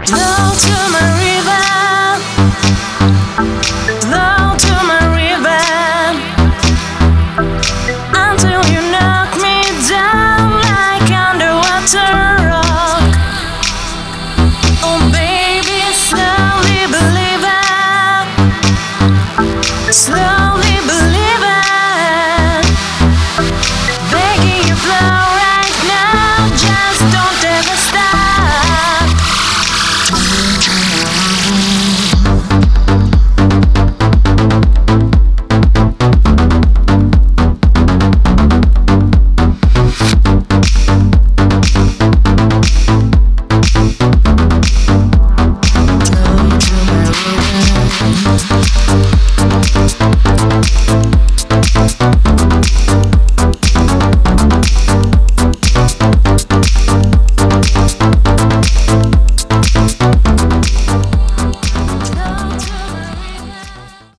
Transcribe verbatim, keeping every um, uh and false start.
Flow to my river, flow to my river, until you knock me down like underwater rock. Oh baby, slowly believer, slowly